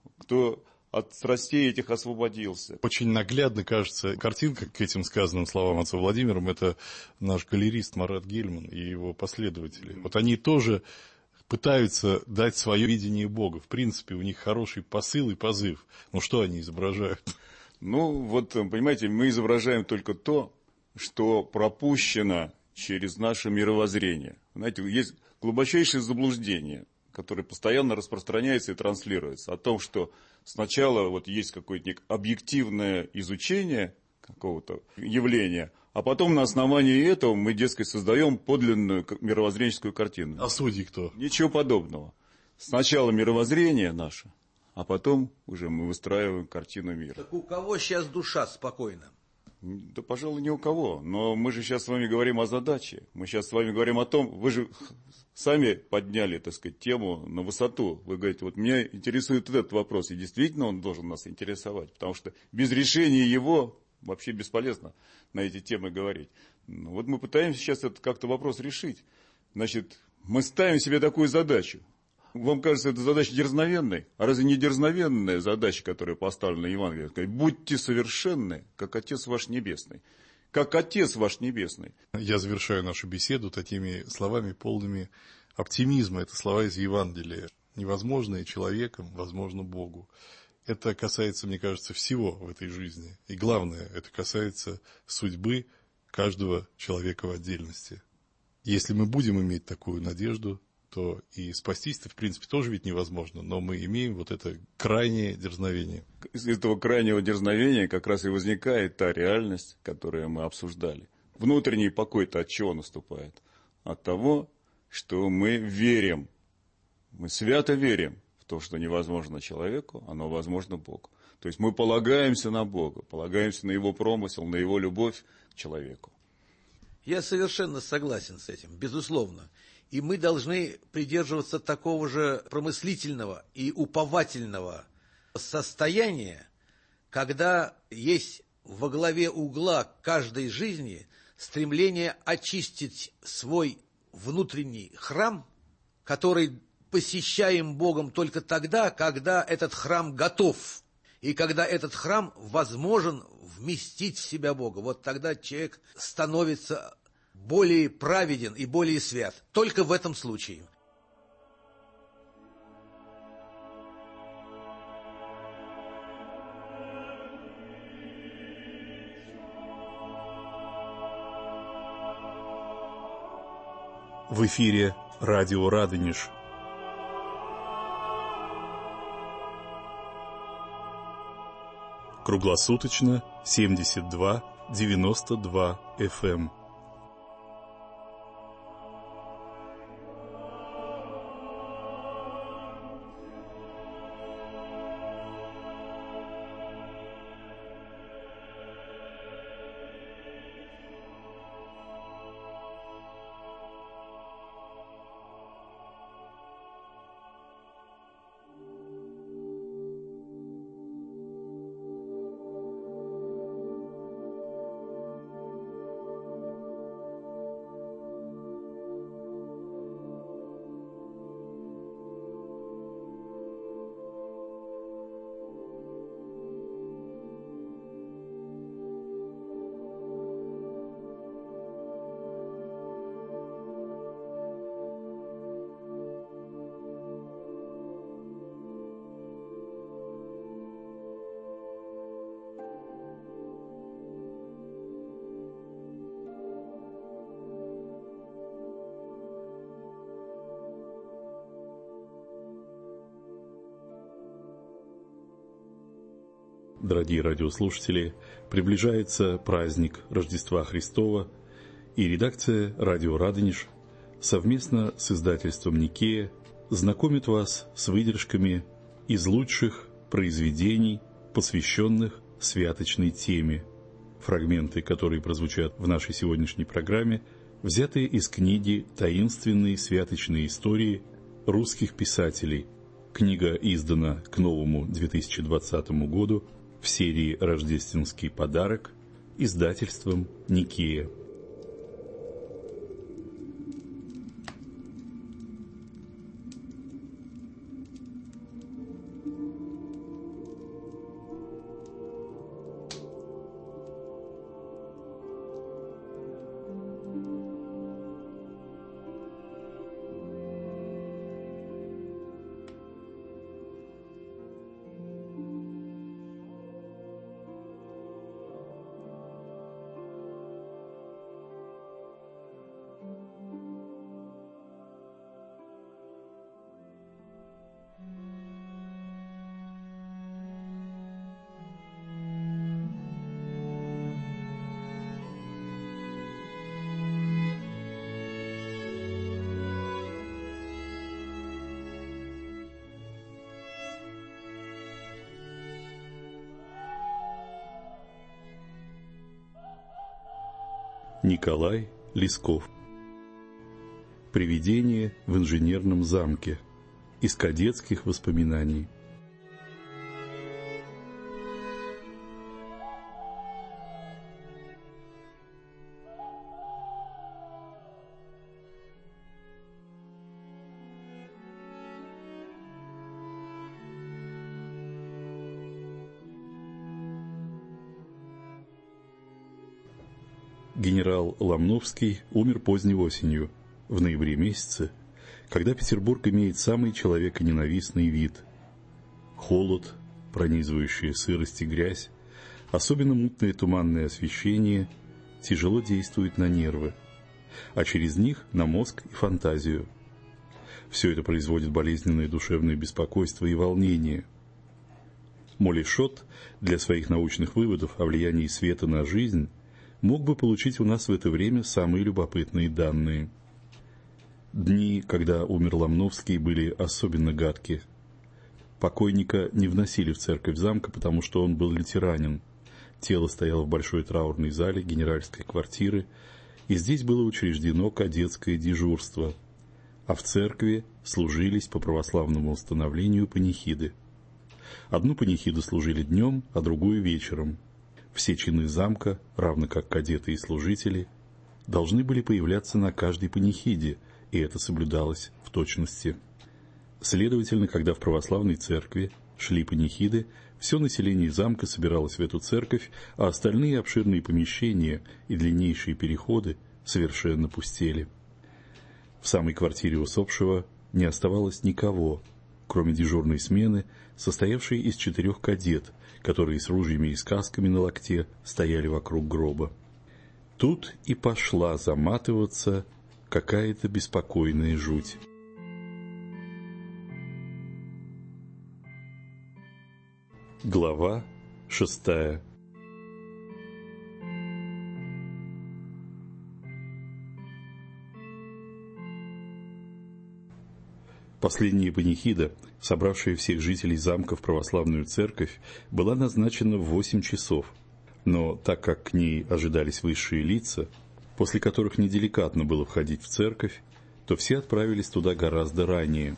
кто от страстей этих освободился. Очень наглядно, кажется, картинка к этим сказанным словам отца Владимиром, это наш галерист Марат Гельман и его последователи. Вот они тоже пытаются дать свое видение Бога. В принципе, у них хороший посыл и позыв. Ну, что они изображают? Ну, вот, понимаете, мы изображаем только то, что пропущено через наше мировоззрение. Знаете, есть глубочайшее заблуждение, которое постоянно распространяется и транслируется, о том, что сначала вот есть какое-то объективное изучение какого-то явления, а потом на основании этого мы, дескать, создаем подлинную мировоззренческую картину. А судьи кто? Ничего подобного. Сначала мировоззрение наше, а потом уже мы выстраиваем картину мира. Так у кого сейчас душа спокойна? Да, пожалуй, ни у кого. Но мы же сейчас с вами говорим о задаче. Мы сейчас с вами говорим о том, вы же сами подняли, так сказать, тему на высоту. Вы говорите, вот меня интересует этот вопрос, и действительно он должен нас интересовать, потому что без решения его вообще бесполезно на эти темы говорить. Ну, вот мы пытаемся сейчас этот как-то вопрос решить. Значит, мы ставим себе такую задачу. Вам кажется, эта задача дерзновенной? А разве не дерзновенная задача, которая поставлена Евангелием? Сказать, будьте совершенны, как Отец ваш Небесный. Как Отец ваш Небесный. Я завершаю нашу беседу такими словами, полными оптимизма. Это слова из Евангелия. Невозможное человеком, возможно Богу. Это касается, мне кажется, всего в этой жизни. И главное, это касается судьбы каждого человека в отдельности. Если мы будем иметь такую надежду, то и спастись-то, в принципе, тоже ведь невозможно, но мы имеем вот это крайнее дерзновение. Из этого крайнего дерзновения как раз и возникает та реальность, которую мы обсуждали. Внутренний покой-то от чего наступает? От того, что мы верим, мы свято верим в то, что невозможно человеку, оно возможно Богу. То есть мы полагаемся на Бога, полагаемся на Его промысел, на Его любовь к человеку. Я совершенно согласен с этим, безусловно. И мы должны придерживаться такого же промыслительного и уповательного состояния, когда есть во главе угла каждой жизни стремление очистить свой внутренний храм, который посещаем Богом только тогда, когда этот храм готов, и когда этот храм возможен вместить в себя Бога. Вот тогда человек становится более праведен и более свят. Только в этом случае. В эфире радио Радонеж. Круглосуточно 72-92 FM. дорогие радиослушатели, приближается праздник Рождества Христова, и редакция «Радио Радонеж» совместно с издательством «Никея» знакомит вас с выдержками из лучших произведений, посвященных святочной теме. Фрагменты, которые прозвучат в нашей сегодняшней программе, взятые из книги «Таинственные святочные истории русских писателей». Книга издана к новому 2020 году в серии «Рождественский подарок» издательством «Никея». Николай Лесков. Привидение в инженерном замке. Из кадетских воспоминаний. Генерал Ломновский умер поздней осенью, в ноябре месяце, когда Петербург имеет самый человеконенавистный вид. Холод, пронизывающая сырость и грязь, особенно мутное туманное освещение тяжело действует на нервы, а через них на мозг и фантазию. Все это производит болезненное душевное беспокойство и волнение. Молли Шотт для своих научных выводов о влиянии света на жизнь мог бы получить у нас в это время самые любопытные данные. Дни, когда умер Ломновский, были особенно гадки. Покойника не вносили в церковь замка, потому что он был лютеранин. Тело стояло в большой траурной зале генеральской квартиры, и здесь было учреждено кадетское дежурство, а в церкви служились по православному установлению панихиды. Одну панихиду служили днем, а другую вечером. Все чины замка, равно как кадеты и служители, должны были появляться на каждой панихиде, и это соблюдалось в точности. Следовательно, когда в православной церкви шли панихиды, все население замка собиралось в эту церковь, а остальные обширные помещения и длиннейшие переходы совершенно пустели. В самой квартире усопшего не оставалось никого, кроме дежурной смены, состоявшей из 4 кадет, которые с ружьями и с касками на локте стояли вокруг гроба. Тут и пошла заматываться какая-то беспокойная жуть. Глава 6. Последняя панихида, собравшая всех жителей замка в православную церковь, была назначена в 8 часов, но так как к ней ожидались высшие лица, после которых неделикатно было входить в церковь, то все отправились туда гораздо ранее.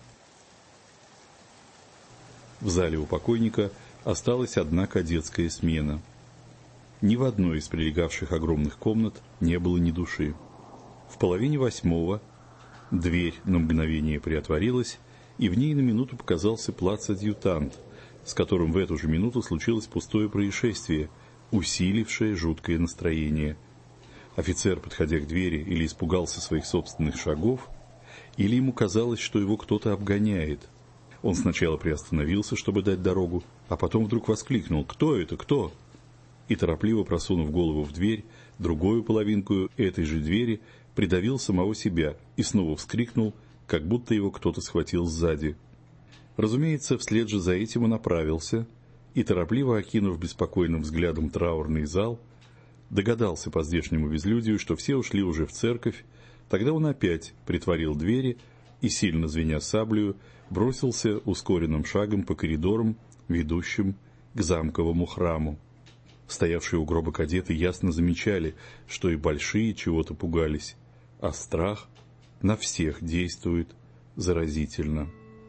В зале у покойника осталась одна кадетская смена. Ни в одной из прилегавших огромных комнат не было ни души. В 7:30 дверь на мгновение приотворилась, и в ней на минуту показался плацадъютант, с которым в эту же минуту случилось пустое происшествие, усилившее жуткое настроение. Офицер, подходя к двери, или испугался своих собственных шагов, или ему казалось, что его кто-то обгоняет. Он сначала приостановился, чтобы дать дорогу, а потом вдруг воскликнул: «Кто это? Кто?» И, торопливо просунув голову в дверь, другую половинку этой же двери придавил самого себя и снова вскрикнул, как будто его кто-то схватил сзади. Разумеется, вслед же за этим он оправился, и, торопливо окинув беспокойным взглядом траурный зал, догадался по здешнему безлюдию, что все ушли уже в церковь. Тогда он опять притворил двери и, сильно звеня саблею, бросился ускоренным шагом по коридорам, ведущим к замковому храму. Стоявшие у гроба кадеты ясно замечали, что и большие чего-то пугались, а страх на всех действует заразительно.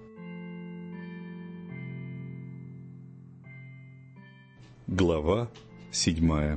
Глава 7.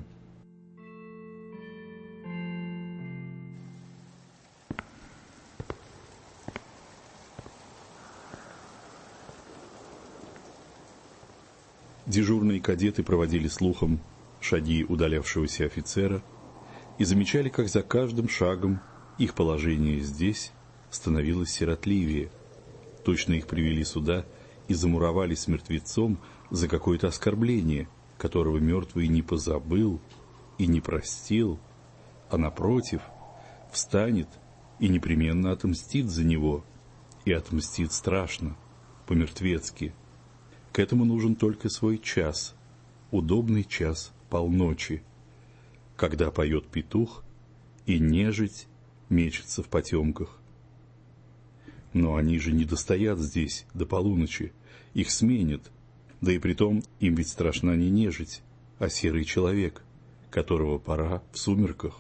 Дежурные кадеты проводили слухом шаги удалявшегося офицера и замечали, как за каждым шагом их положение здесь становилось сиротливее. Точно их привели сюда и замуровали с мертвецом за какое-то оскорбление, которого мертвый не позабыл и не простил, а, напротив, встанет и непременно отомстит за него, и отомстит страшно, по-мертвецки. К этому нужен только свой час, удобный час полночи, когда поет петух и нежить мечется в потемках. Но они же не достоят здесь до полуночи, их сменят, да и притом им ведь страшна не нежить, а серый человек, которого пора в сумерках.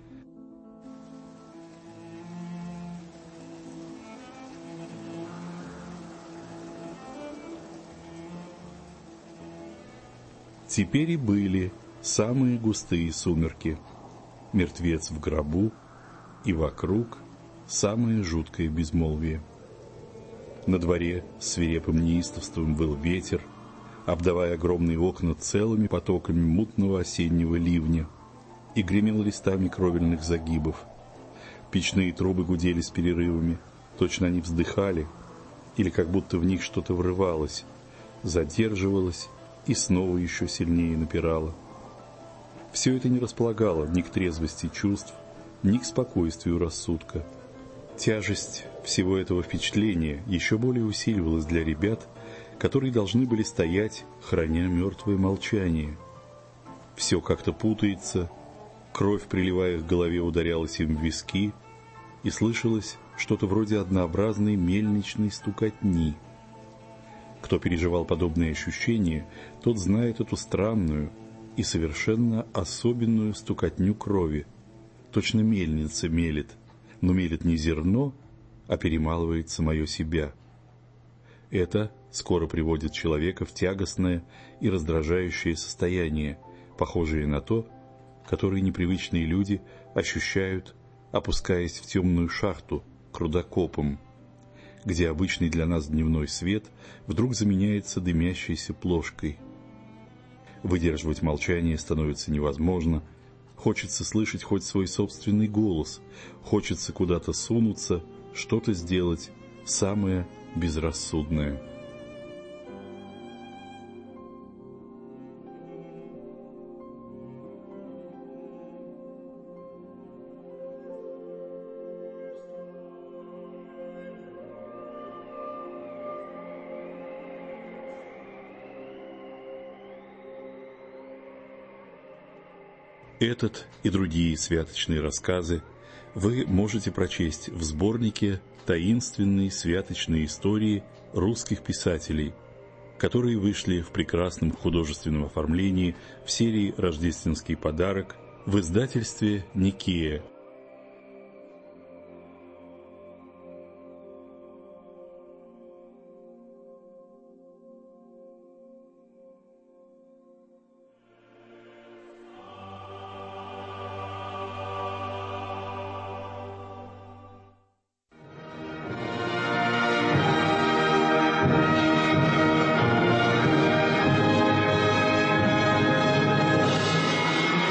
Теперь и были самые густые сумерки, мертвец в гробу, и вокруг самое жуткое безмолвие. На дворе с свирепым неистовством выл ветер, обдавая огромные окна целыми потоками мутного осеннего ливня, и гремел листами кровельных загибов. Печные трубы гудели с перерывами, точно они вздыхали, или как будто в них что-то врывалось, задерживалось и снова еще сильнее напирало. Все это не располагало ни к трезвости чувств, ни к спокойствию рассудка. Тяжесть всего этого впечатления еще более усиливалась для ребят, которые должны были стоять, храня мертвое молчание. Все как-то путается, кровь, приливая к голове, ударялась им в виски, и слышалось что-то вроде однообразной мельничной стукотни. Кто переживал подобные ощущения, тот знает эту странную и совершенно особенную стукотню крови. Точно мельница мелет, но мелет не зерно, а перемалывает самое себя. Это скоро приводит человека в тягостное и раздражающее состояние, похожее на то, которое непривычные люди ощущают, опускаясь в темную шахту к рудокопам, где обычный для нас дневной свет вдруг заменяется дымящейся плошкой. Выдерживать молчание становится невозможно, хочется слышать хоть свой собственный голос, хочется куда-то сунуться, что-то сделать, самое безрассудное. Этот и другие святочные рассказы вы можете прочесть в сборнике «Таинственные святочные истории русских писателей», которые вышли в прекрасном художественном оформлении в серии «Рождественский подарок» в издательстве «Никея».